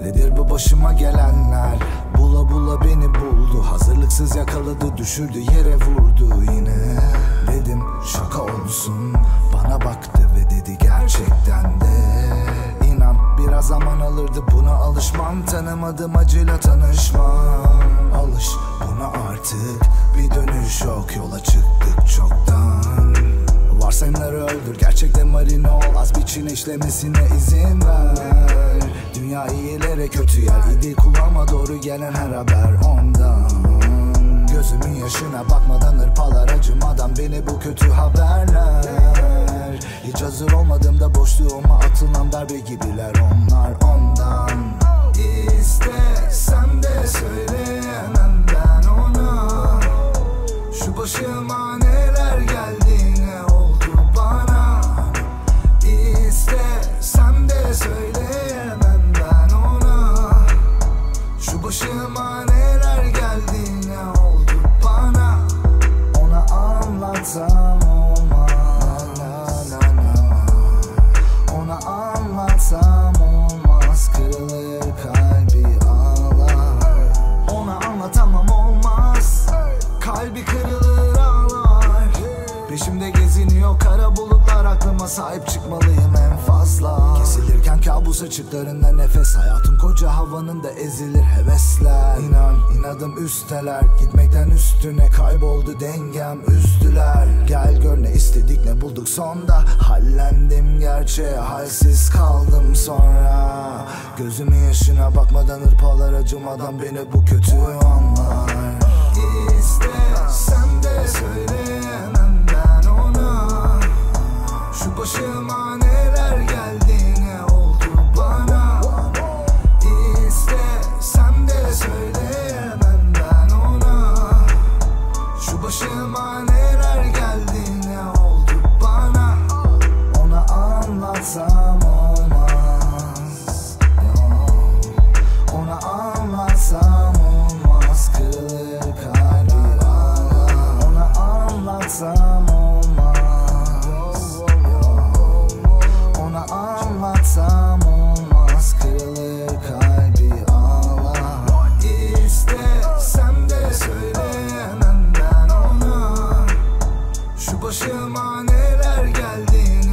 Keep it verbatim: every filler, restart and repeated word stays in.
Nedir bu başıma gelenler? Bula bula beni buldu, hazırlıksız yakaladı, düşürdü yere vurdu yine. Dedim şaka olsun, bana baktı ve dedi gerçekten de. İnan biraz zaman alırdı buna alışmam, tanımadım acıyla tanışmam. Alış buna artık, bir dönüş yok, yola çıktık çoktan. Varsayımları öldür, gerçekte marine ol, az biçin işlemesine izin ver. Dünya iyilere kötü yer, idi kulağıma doğru gelen her haber ondan. Gözümün yaşına bakmadan, hırpalar acımadan beni bu kötü haberler. Hiç hazır olmadığımda boşluğuma atılan darbe gibiler onlar ondan. İstesem de söyleyemem ben ona, şu başıma neler geldi ne oldu bana. İstesem de söyleyemem ben ona, şu başıma neler geldi ne oldu bana. Ona anlatsam olmaz, ona anlatsam olmaz, kırılır kalbi ağlar. Ona anlatamam olmaz, kalbi kırılır ağlar. Peşimde geziniyor kara bulutlar, aklıma sahip çıkmalıyım en fazla. Kesilirken kabus açıklarında nefes, hayatım koca havanın da ezilir hevesler. İnan inadım üsteler, gitmekten üstüne kayboldu dengem, üzdüler. Gel gör ne istedik ne bulduk sonda, hallendim gerçeğe, halsiz kaldım sonra. Gözümün yaşına bakmadan, hırpalar acımadan beni bu kötü anlar. İstesem de söyleyemem ben ona, şu başıma neler geldi ne oldu bana. İstesem de söyleyemem ben ona, şu başıma neler geldi ne oldu bana. Ona anlatsam olmaz, ona anlatsam olmaz, kırılır kalbi ağlar. Ona anlatsam olmaz, ona anlatsam olmaz, kırılır kalbi ağlar. İstesem de söyleyemem ben ona, şu başıma neler geldi